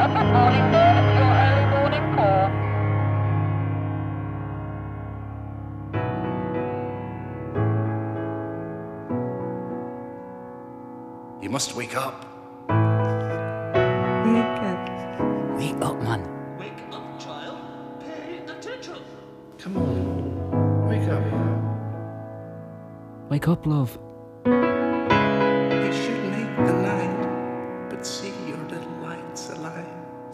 Morning, Dave. It's your early morning call. You must wake up. Wake up, man. Wake up, child. Pay attention. Come on. Wake up. Wake up, love. You should make the night, but see your little lights alive.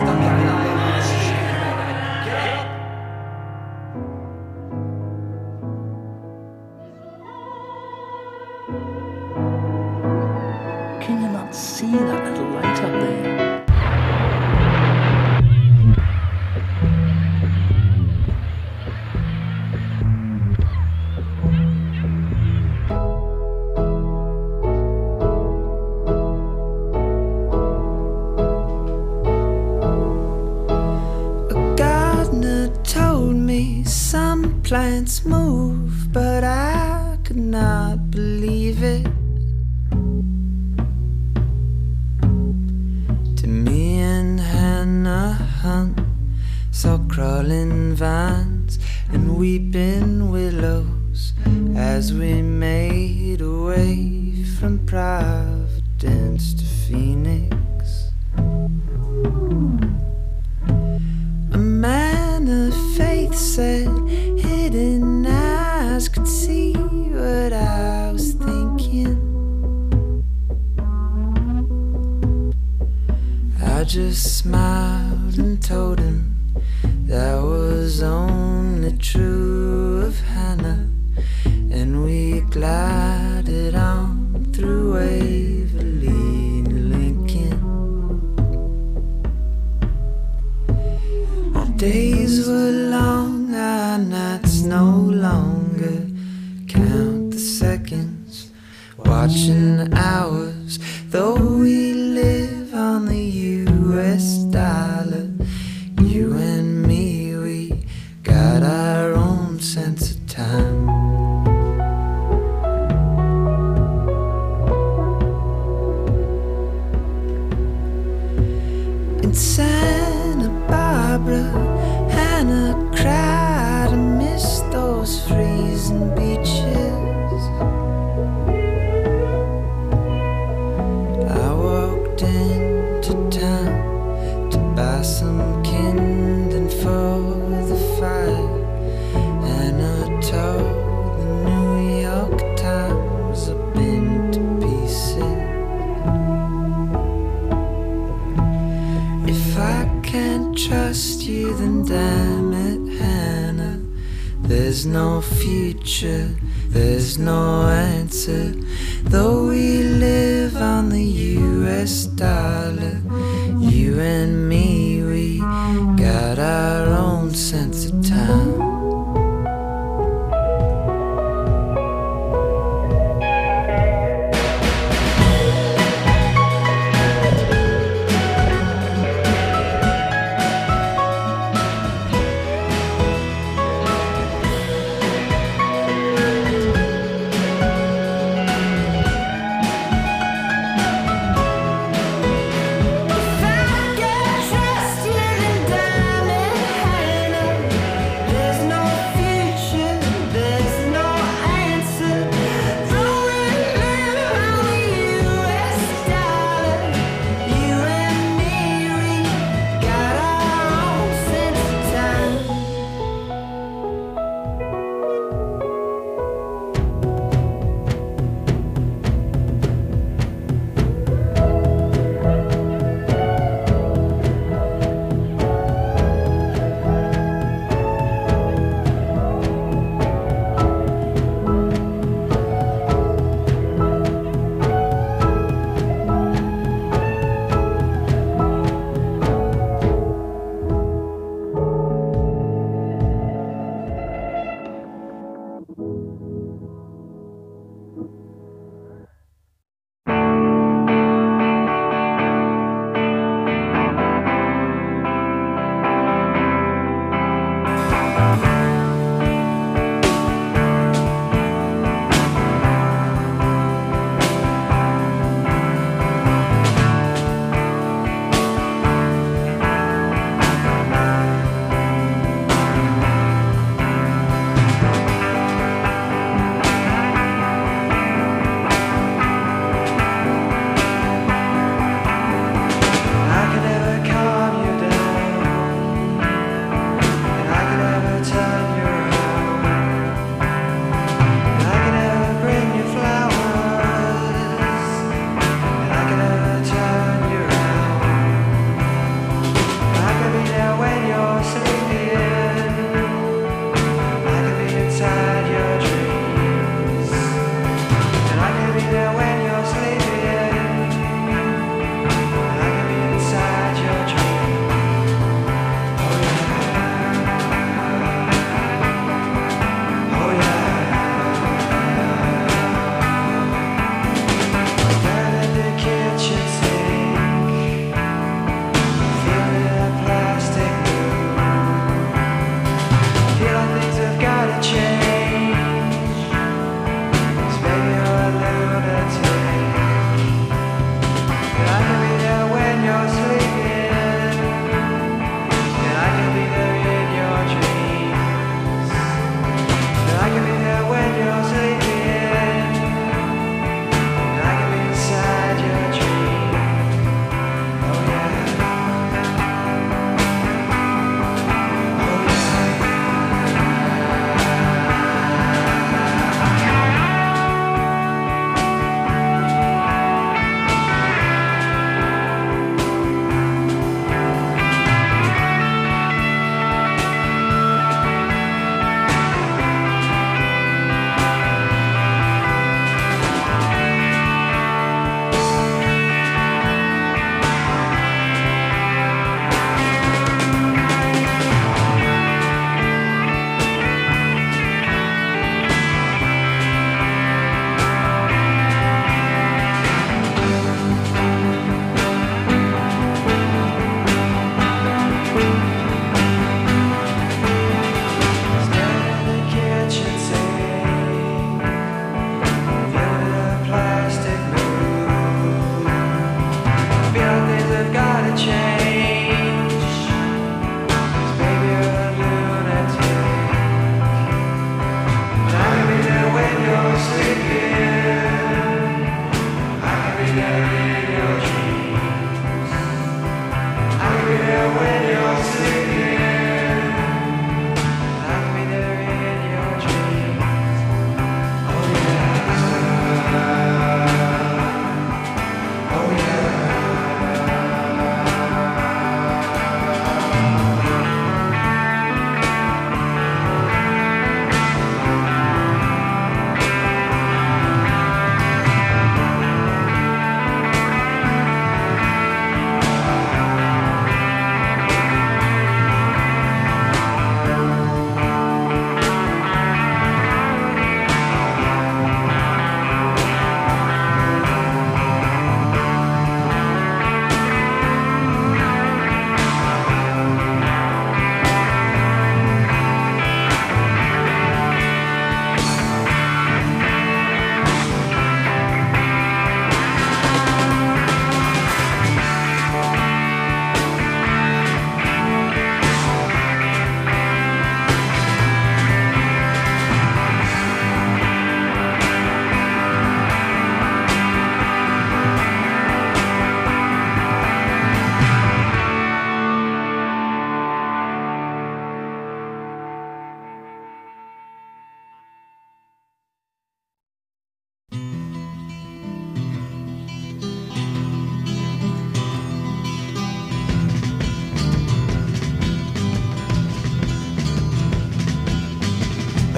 Can you not see that little light up there? A gardener told me some plants move, but I could not believe it. To me and Hannah Hunt saw crawling vines and weeping willows as we made our way from Providence to Phoenix. A man of faith said hidden eyes could see what I was thinking. I just smiled and told him that was only true of Hannah, and we glided on through Waverly and Lincoln. Our days were long, our nights no longer. Count the seconds, watching the hours, though we live on the US dollar. You and me, we got our own sense of time. In Santa Barbara, Hannah cried, I miss those freezing beaches. I walked into town to buy some kindling for the fire, and I told the New York Times I've been to pieces. If I can't trust you, then damn it, Hannah, there's no future, there's no answer. Though we live on the US dollar, you and me, we got our own sense of time. If I get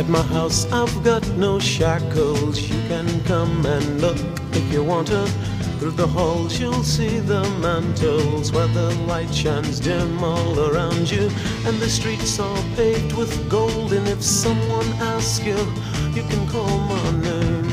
At my house I've got no shackles. You can come and look if you want to. Through the halls you'll see the mantles where the light shines dim all around you. And the streets are paved with gold, and if someone asks you, you can call my name.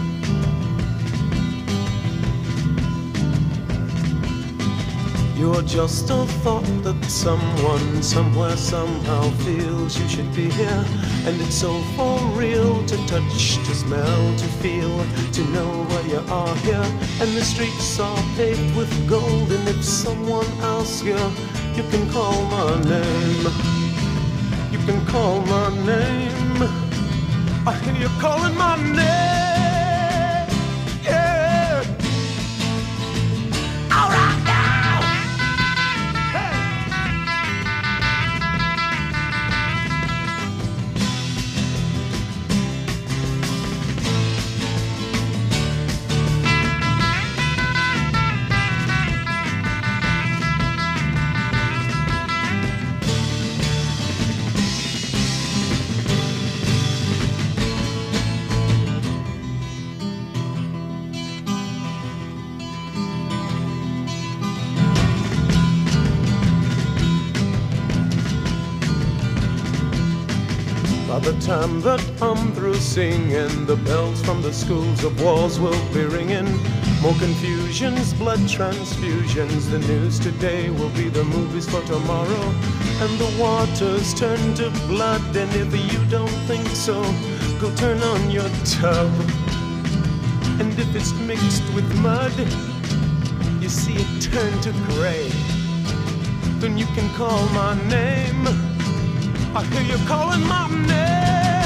You're just a thought that someone, somewhere, somehow feels you should be here. And it's so for real to touch, to smell, to feel, to know where you are here. And the streets are paved with gold, and if someone asks you, you can call my name. You can call my name. I hear you calling my name. Yeah. All right now. Hey. By the time that I'm through singing, the bells from the schools of wars will be ringing. More confusions, blood transfusions. The news today will be the movies for tomorrow. And the waters turn to blood, and if you don't think so, go turn on your tub. And if it's mixed with mud, you see it turn to gray, then you can call my name. I hear you calling my name.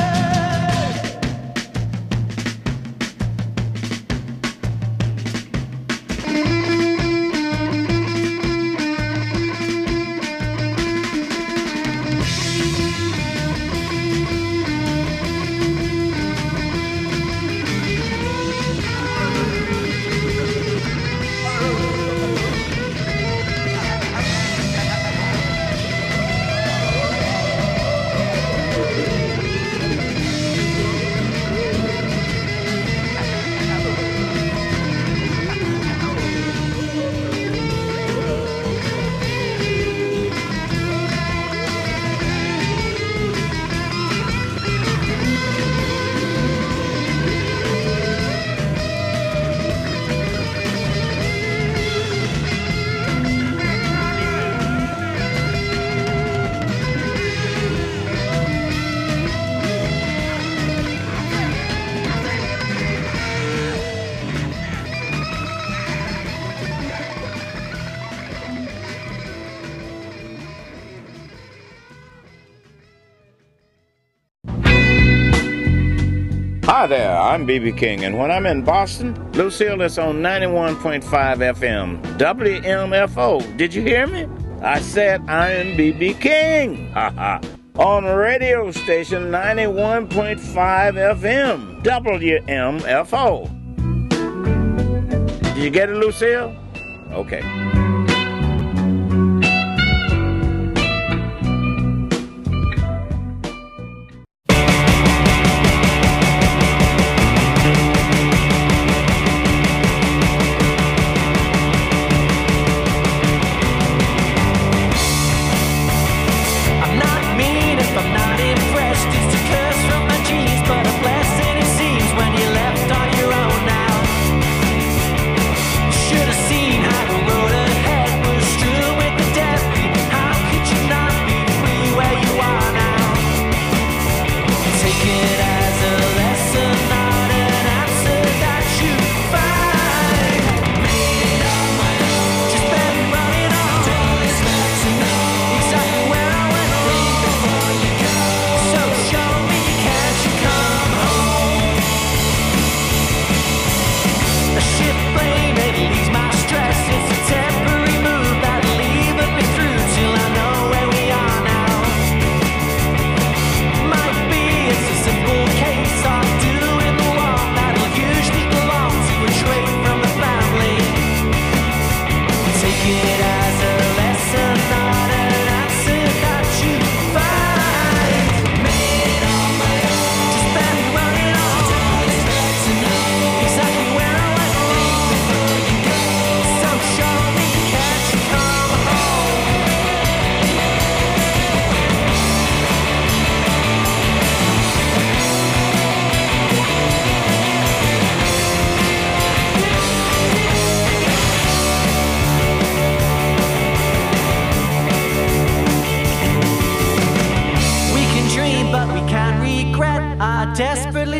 Hi there, I'm B.B. King, and when I'm in Boston, Lucille is on 91.5 FM, WMFO. Did you hear me? I said I am B.B. King. On radio station 91.5 FM, WMFO. Did you get it, Lucille? Okay. Should have seen how the road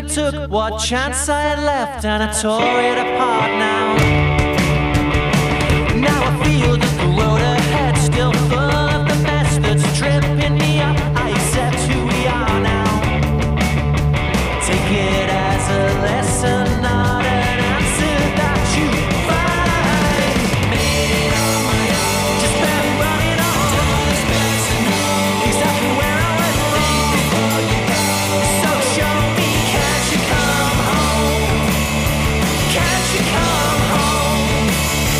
took what chance I had left and I tore it apart now. Now I feel that the road ahead still full of the mess that's tripping me up. I accept who we are now. Take it as a lesson, not an answer that you find. Made it on my own, just barely running on. Done as best to know exactly where I went wrong. Before you go, so show me, can't you come home? Can't you come home?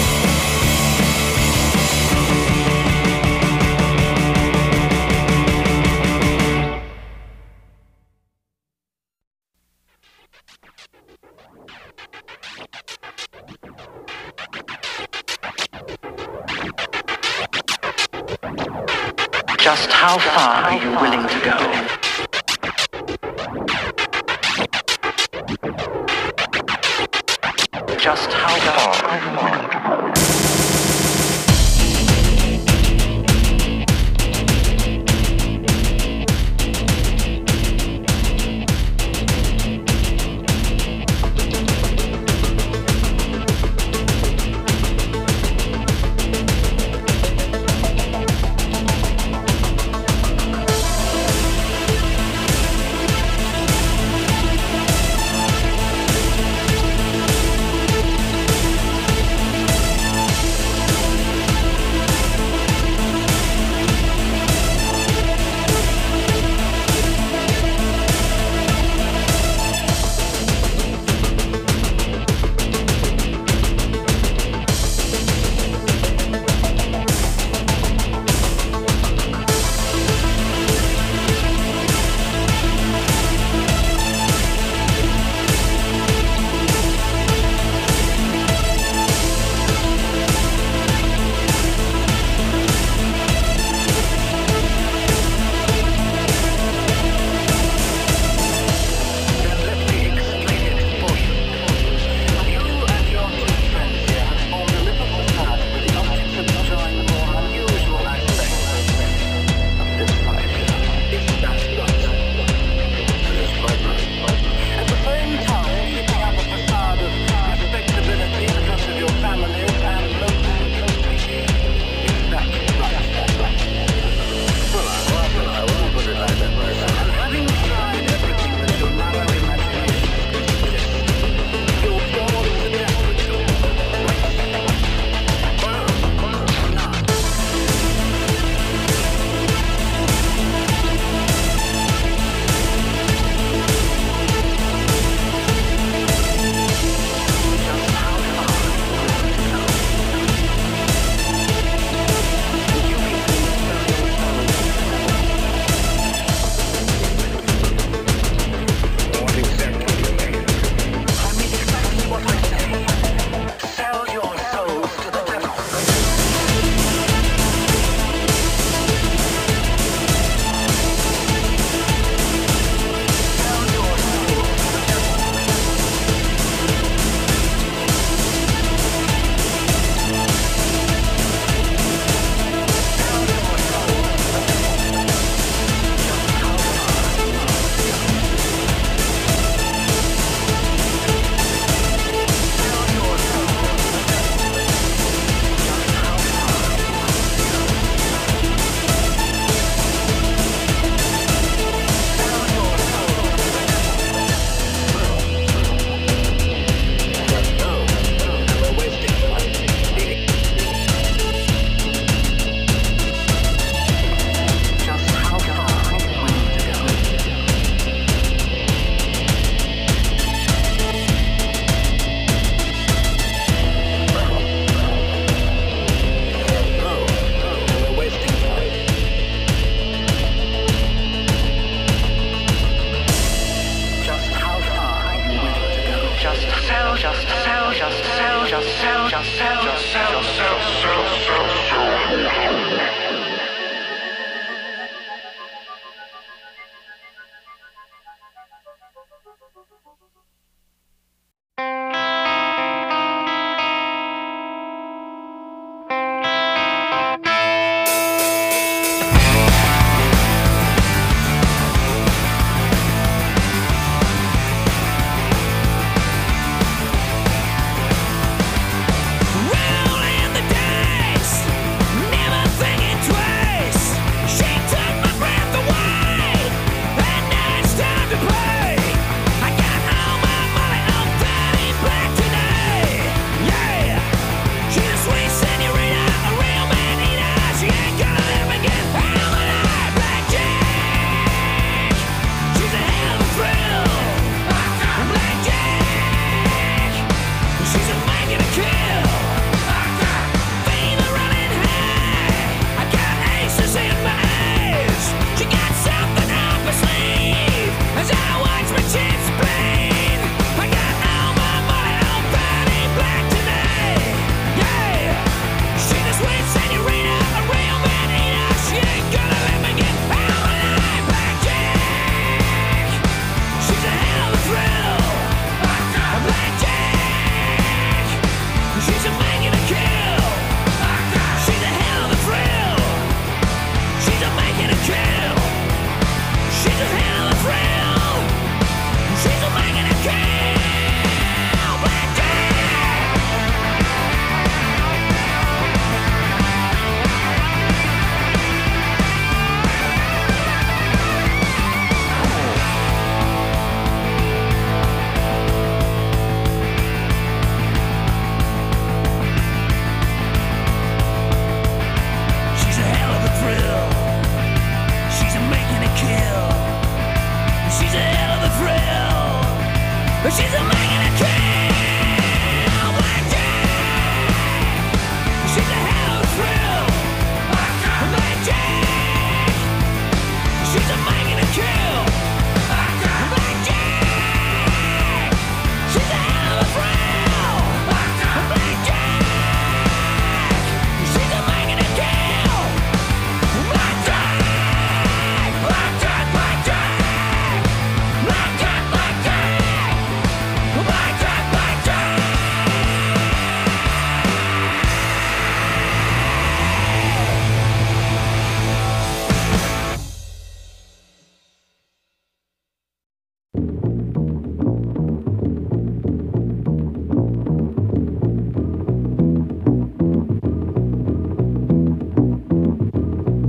Just how far are you willing to go? Just how far are you willing to go?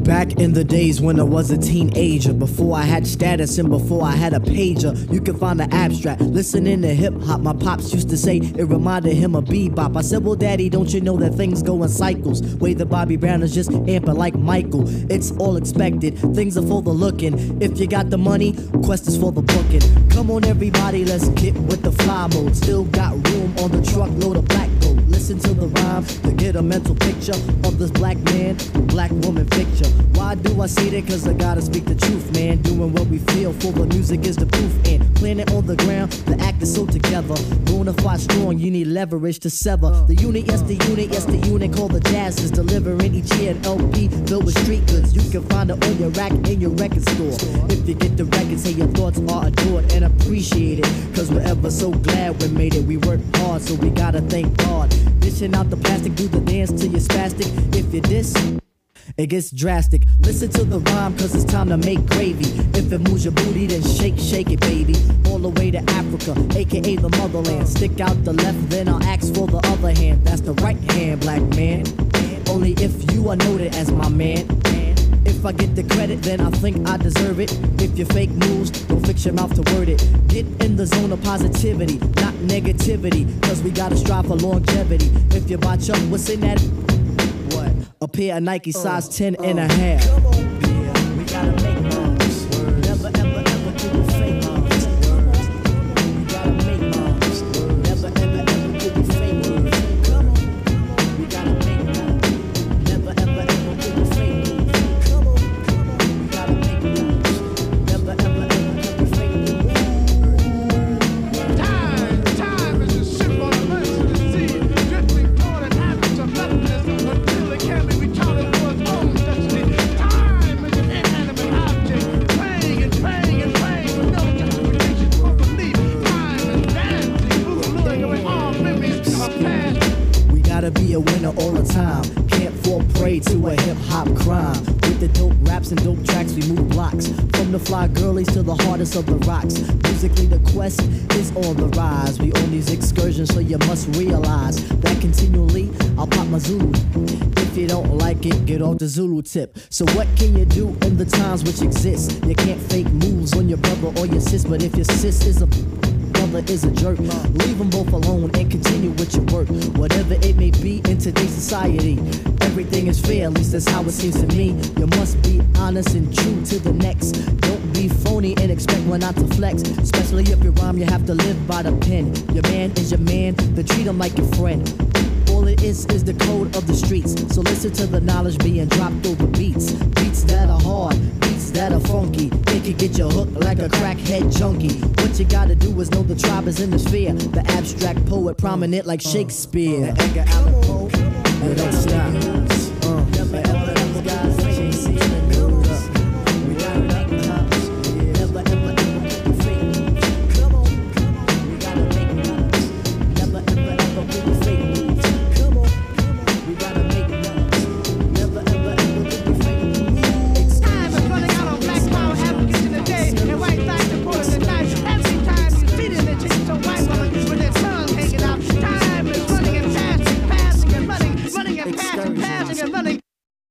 Back in the days when I was a teenager, before I had status and before I had a pager, you could find the abstract. Listening to hip hop, my pops used to say it reminded him of bebop. I said, well, daddy, don't you know that things go in cycles? Way that Bobby Brown is just amping like Michael. It's all expected, things are for the looking. If you got the money, quest is for the booking. Come on, everybody, let's get with the fly mode. Still got room on the truckload of black gold. Listen to the rhyme to get a mental picture of this black man, black woman picture. Why do I say that? Cause I gotta speak the truth, man. Doing what we feel for the music is the proof. And planet on the ground, the act is so together. Bonafide strong, you need leverage to sever. The unit, yes the unit called the Jazz is delivering each year an LP filled with street goods. You can find it on your rack in your record store. If you get the record, say your thoughts are adored and appreciated. Cause we're ever so glad we made it. We worked hard, so we gotta thank God. Dishing out the plastic, do the dance till you're spastic. If you diss, it gets drastic. Listen to the rhyme, cause it's time to make gravy. If it moves your booty, then shake it, baby. All the way to Africa, aka the motherland. Stick out the left, then I'll ask for the other hand. That's the right hand, black man. Only if you are noted as my man. If I get the credit, then I think I deserve it. If you fake moves, don't fix your mouth to word it. Get in the zone of positivity, not negativity. Cause we gotta strive for longevity. If you buy Chuck, what's in that? What? A pair of Nike size 10 and a half. Come on, yeah, we gotta make moves. Never, ever, ever do the fake moves. We gotta make moves. Never, ever, ever do the fake moves. Come on, we gotta make moves. Never, ever, ever do the fake moves. Come on, we gotta make moves. Never, ever, ever do the fake moves. Time is a symbol of mercy to see. Drifting toward an average of nothingness until it can be retarded for its own destiny. Time is an inanimate object, praying and praying and praying with no justification for belief. Time is dancing, moving away all memories of past. We gotta be a winner all the time. Can't fall prey to a hip-hop crime. With the dope raps and dope tracks, we move blocks. From the fly girlies to the hardest of the rocks. Musically, the quest is on the rise. We on these excursions, so you must realize that continually, I'll pop my Zulu. If you don't like it, get off the Zulu tip. So what can you do in the times which exist? You can't fake moves on your brother or your sis, but if your sis is a brother is a jerk, leave them both alone and continue with your work. Whatever it may be in today's society, everything is fair, at least that's how it seems to me. You must be honest and true to the next. Don't be phony and expect one not to flex. Especially if you rhyme, you have to live by the pen. Your man is your man, then treat him like your friend. All it is the code of the streets. So listen to the knowledge being dropped over beats. Beats that are hard, beats that are funky. It can get you hooked like a crackhead junkie. What you gotta do is know the tribe is in the sphere. The abstract poet prominent like Shakespeare. Edgar Allan Poe, you don't stop. Never ever those guys chasing the news. We gotta make moves. Never ever do the fake moves. Come on, we gotta make moves. Never ever ever do the fake moves. Come on, we gotta make moves. Never ever ever do the fake moves. Time is running out on black power advocates in the day, and white light supporters at night. Every time you see them, they change to white woman with their tongue hanging out. Time is running and passing and running and passing and running.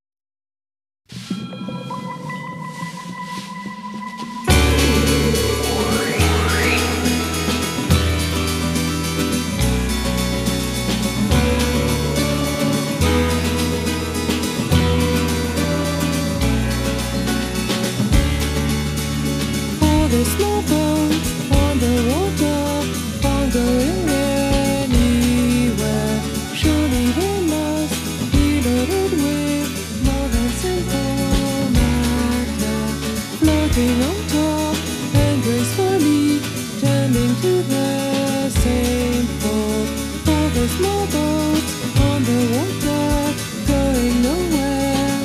All the small boats on the water, all going anywhere. Surely they must be loaded with more than simple matter. Floating on top and gracefully tending to the same port. All the small boats on the water, going nowhere.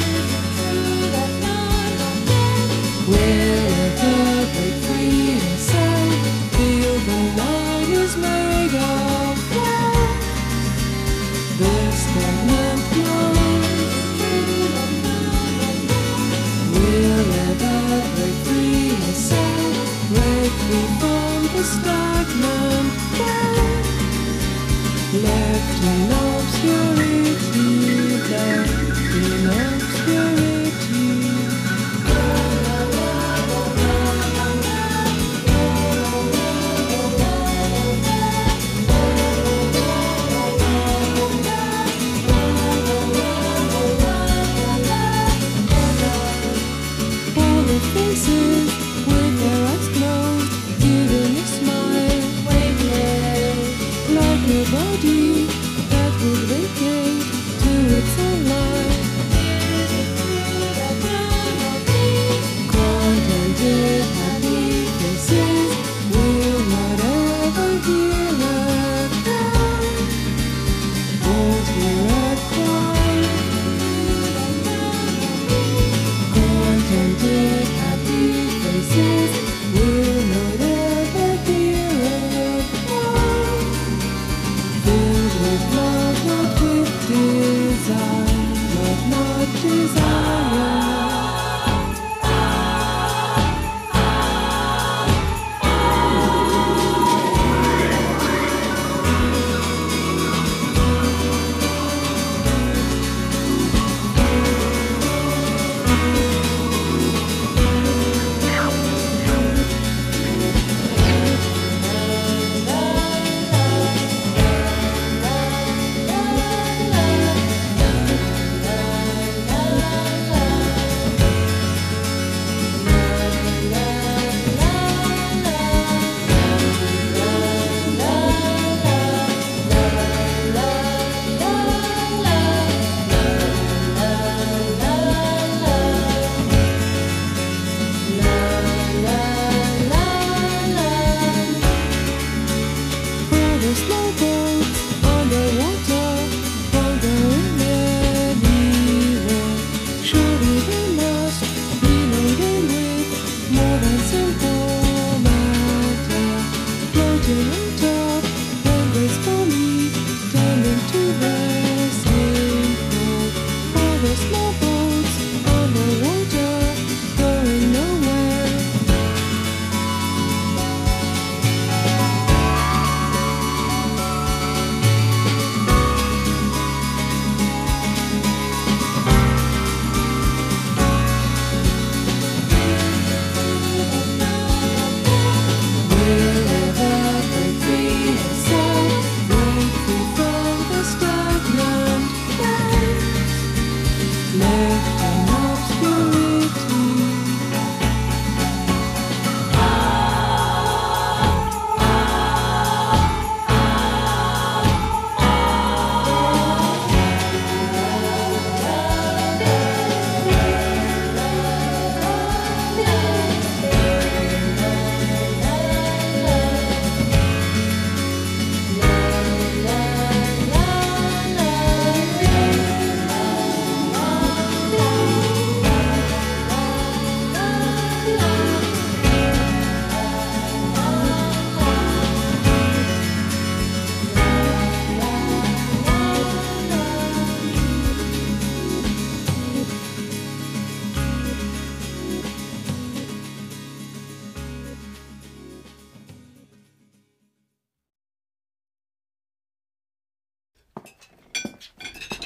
Wherever break free and sail, feel the night is made of gold. The stagnant flows. We'll ever break free and sail, break free from the stagnant gold. Left in obscurity, left in obscurity.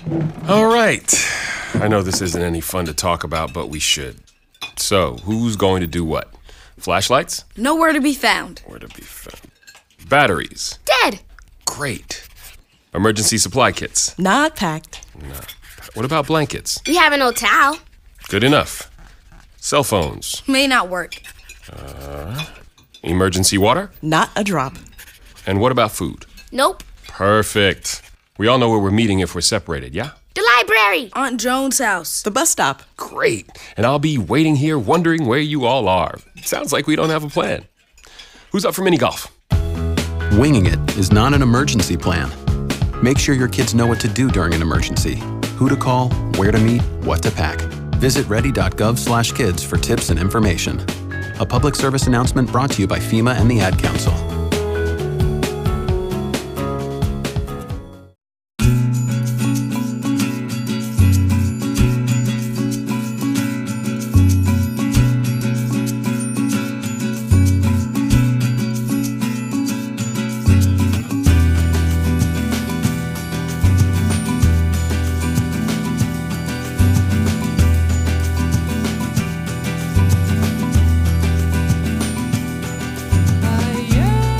All right. I know this isn't any fun to talk about, but we should. So, who's going to do what? Flashlights? Nowhere to be found. Where to be found? Batteries? Dead. Great. Emergency supply kits? Not packed. What about blankets? We have an old towel. Good enough. Cell phones? May not work. Emergency water? Not a drop. And what about food? Nope. Perfect. We all know where we're meeting if we're separated, yeah? The library. Aunt Joan's house. The bus stop. Great. And I'll be waiting here wondering where you all are. Sounds like we don't have a plan. Who's up for mini golf? Winging it is not an emergency plan. Make sure your kids know what to do during an emergency. Who to call, where to meet, what to pack. Visit ready.gov/kids for tips and information. A public service announcement brought to you by FEMA and the Ad Council. I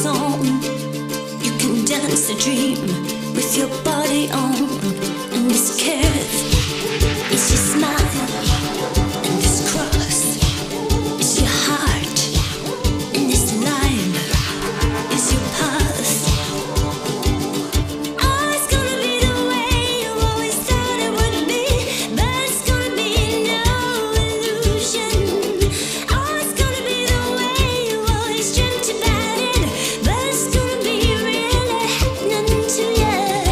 song. You can dance the dream with your body on. And this curve is your smile. And this cross is your heart. And this line is your path. Oh, it's gonna be the way you always thought it would be, but it's gonna be no illusion. Oh, it's gonna be the way you always dreamt about it, but it's gonna be really happening to you.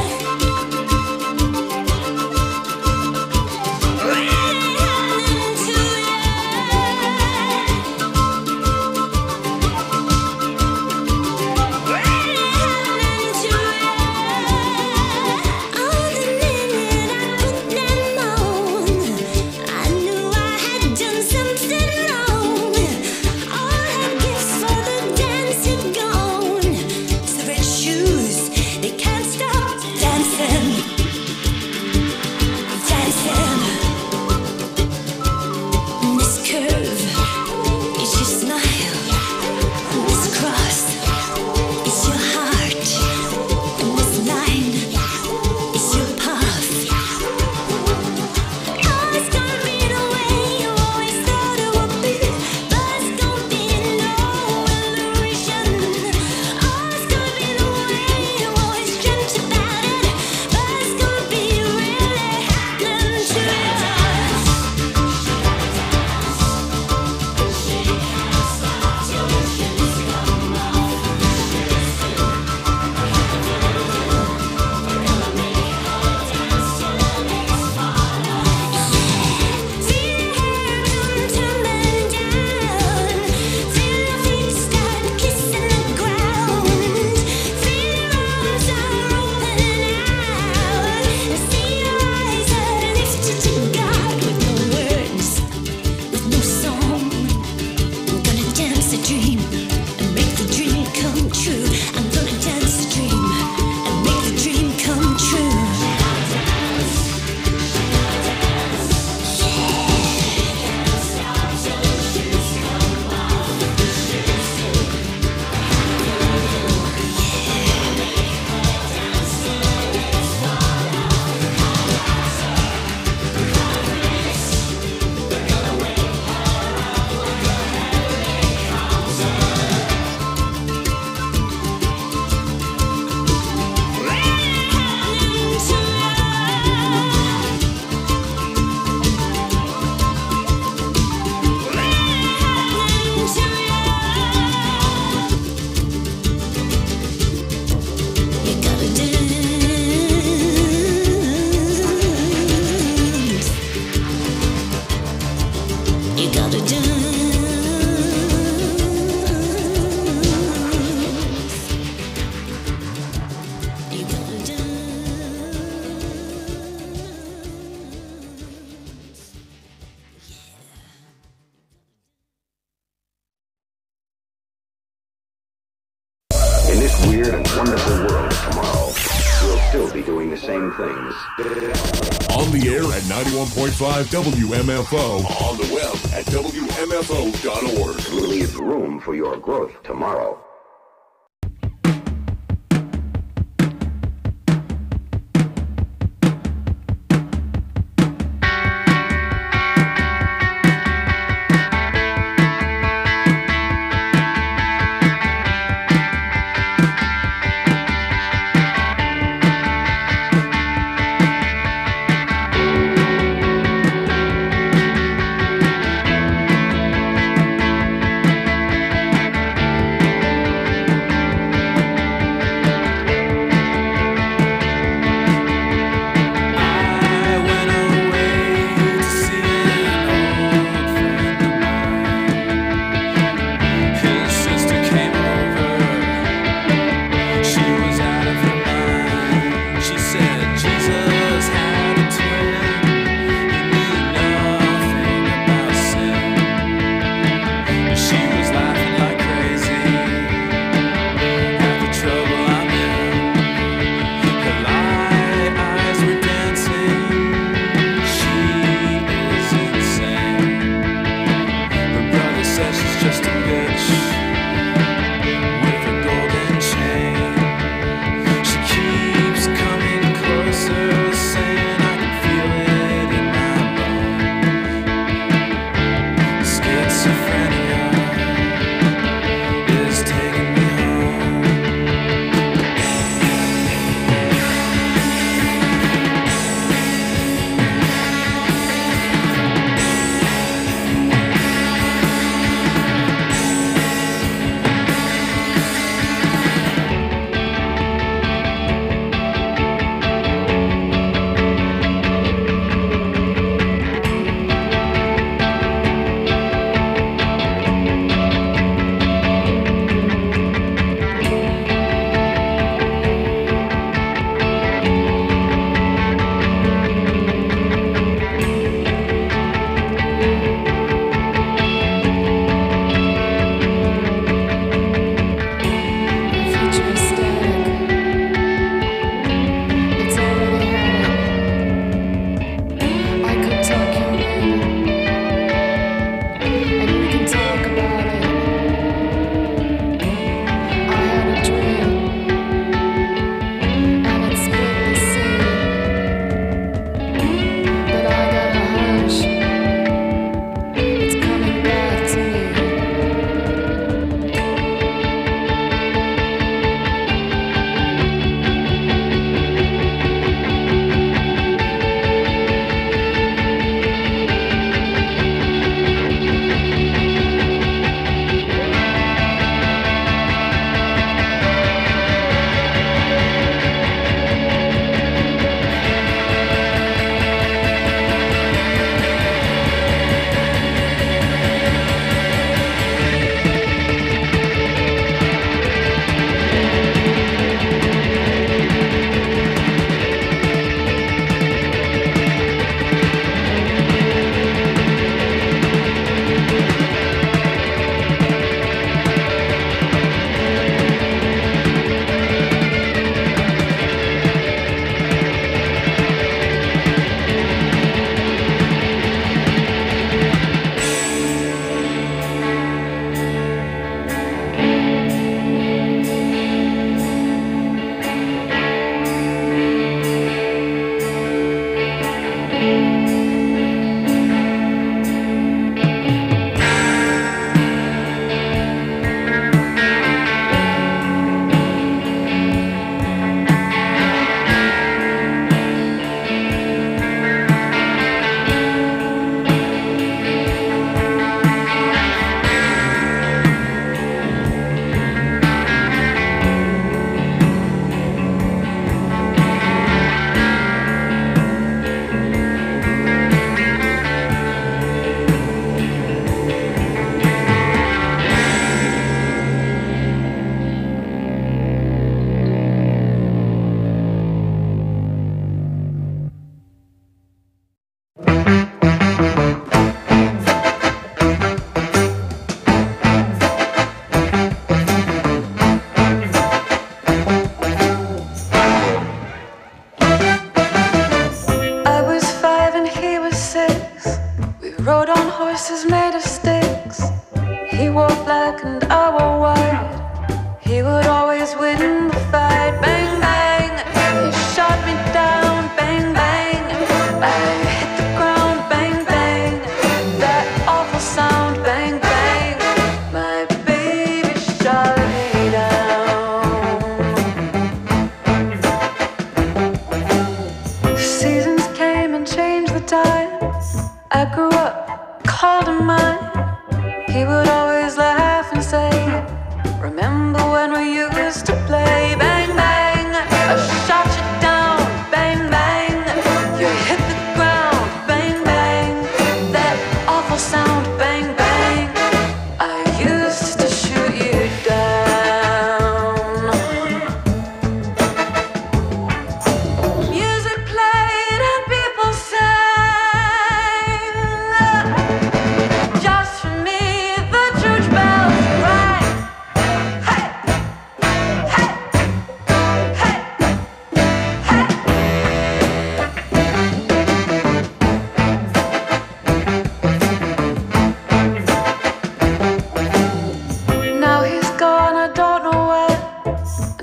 In this weird and wonderful world of tomorrow, we'll still be doing the same things. On the air at 91.5 WMFO. On the web at WMFO.org. Leave room for your growth tomorrow.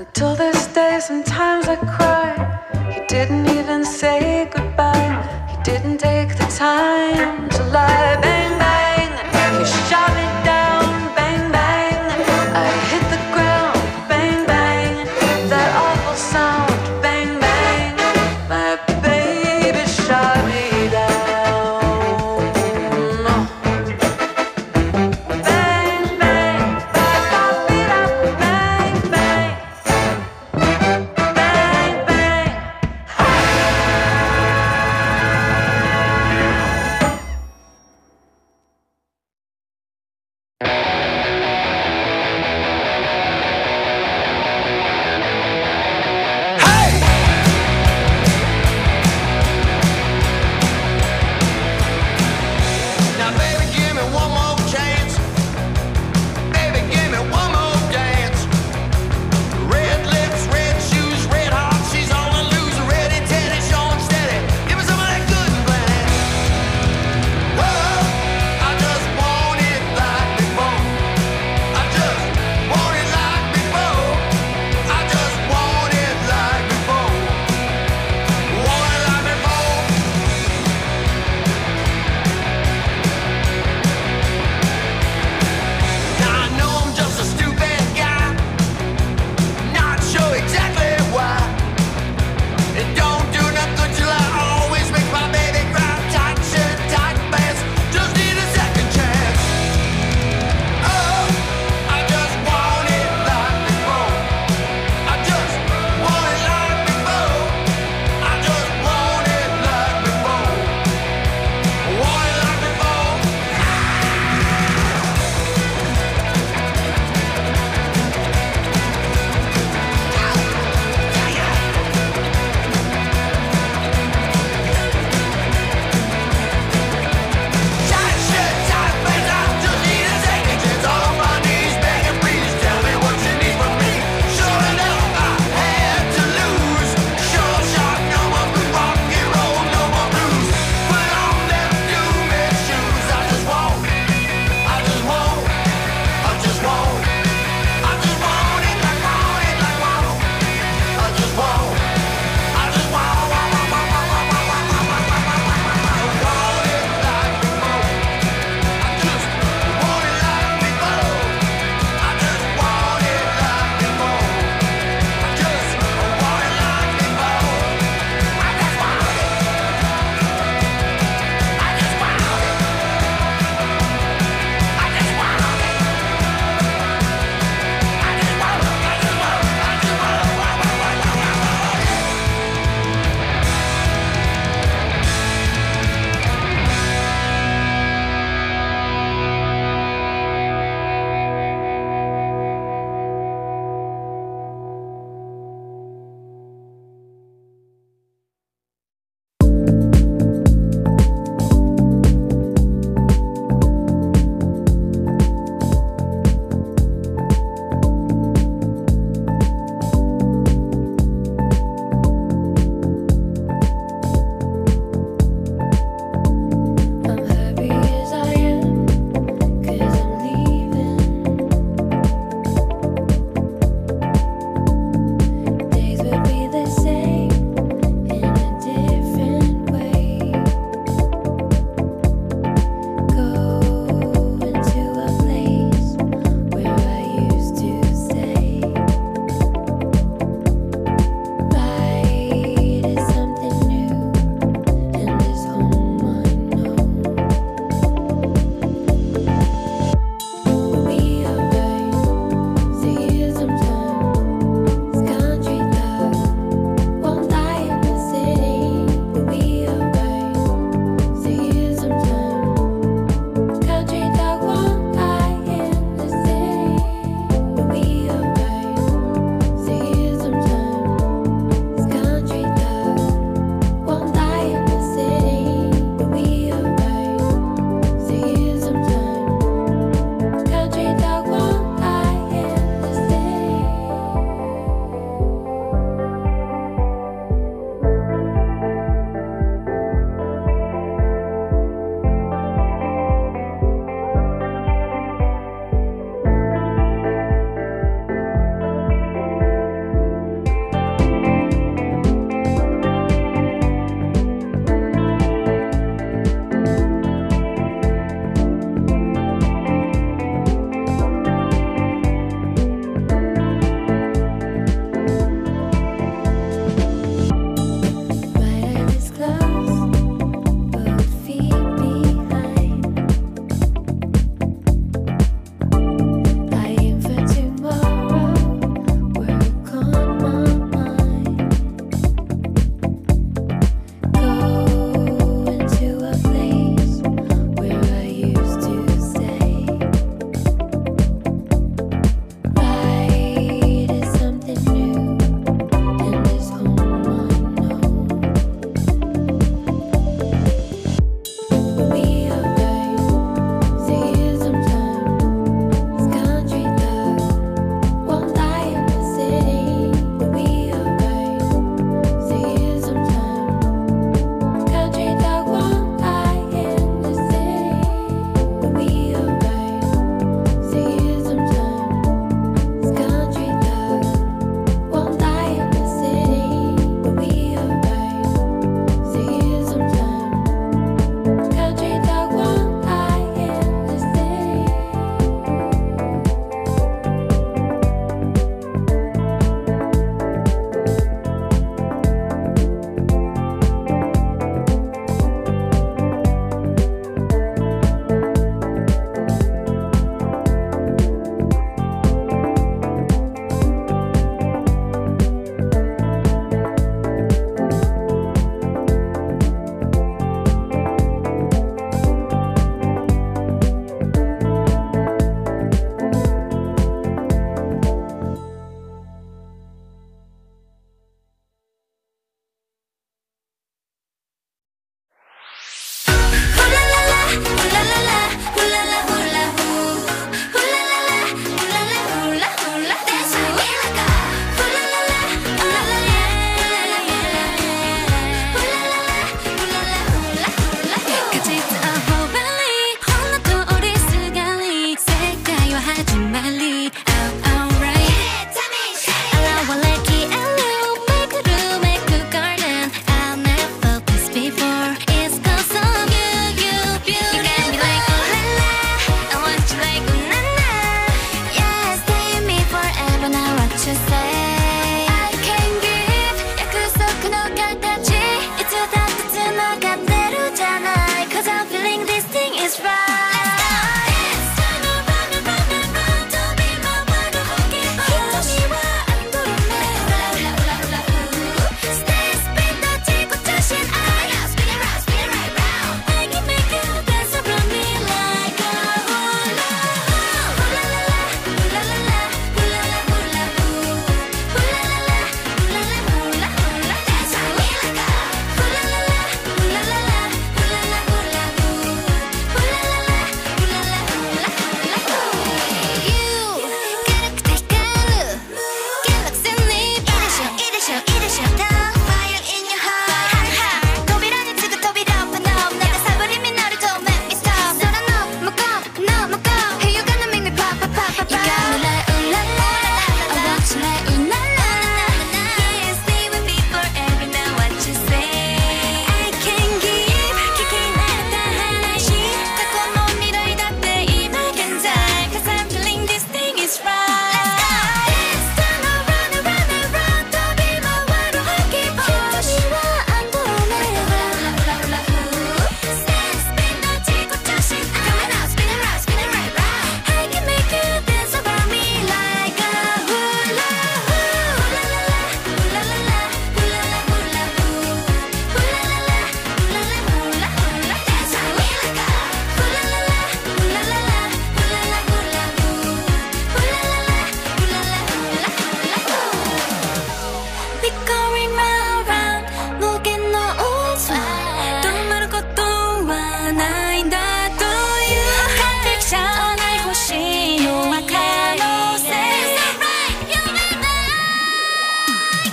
Until this day, sometimes I cry. He didn't even say goodbye. He didn't take the time to lie.